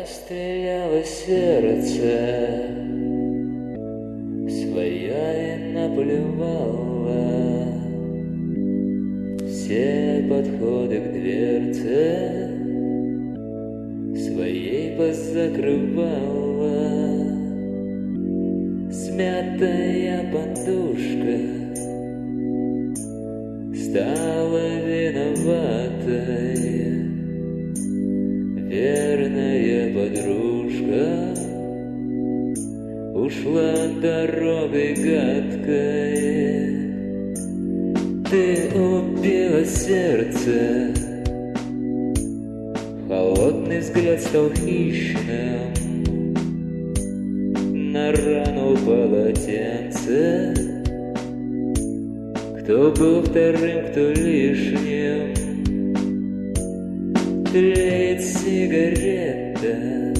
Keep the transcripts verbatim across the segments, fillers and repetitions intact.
Расстреляло сердце свое и наплевало все подходы к дверце своей позакрывала. Смятая подушка стала виноватой. Верная подружка ушла дорогой гадкой. Ты убила сердце, холодный взгляд стал хищным. На рану полотенце, кто был вторым, кто лишним. Тлеет сигарета,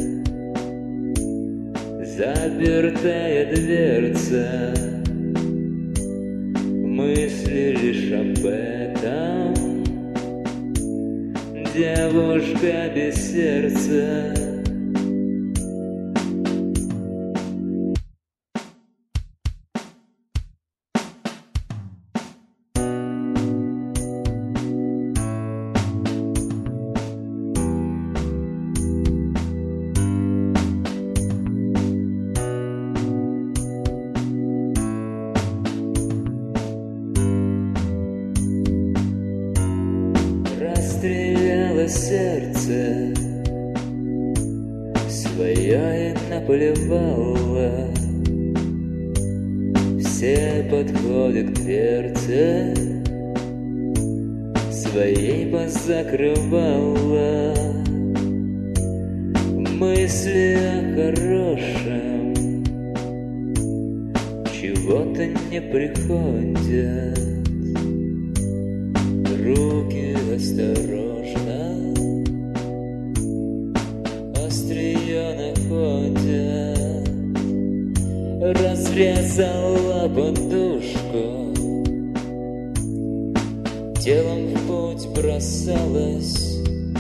запертая дверца. Мысли лишь об этом, девушка без сердца. Расстреляло сердце свое и наплевало все подходы к дверце своей позакрывала. Мысли о хорошем чего-то не приходят. Руки осторожно острие находят. Разрезала подушку, телом в путь бросалась.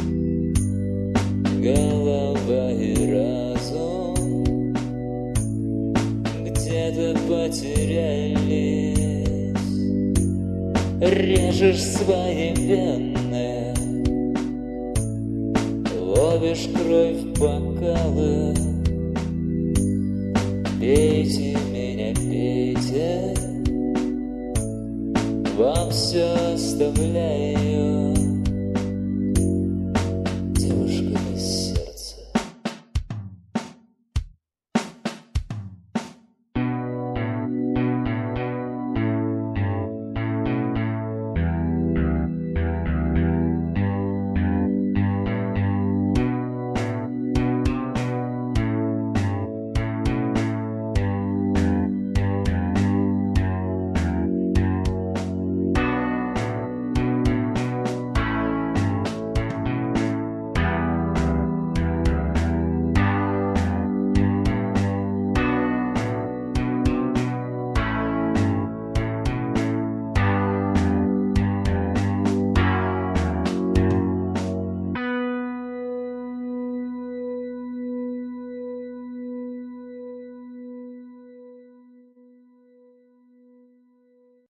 Голова и разум где-то потерялись. Режешь свои вены, ловишь кровь в бокалы. Пейте меня, пейте, вам все оставляю.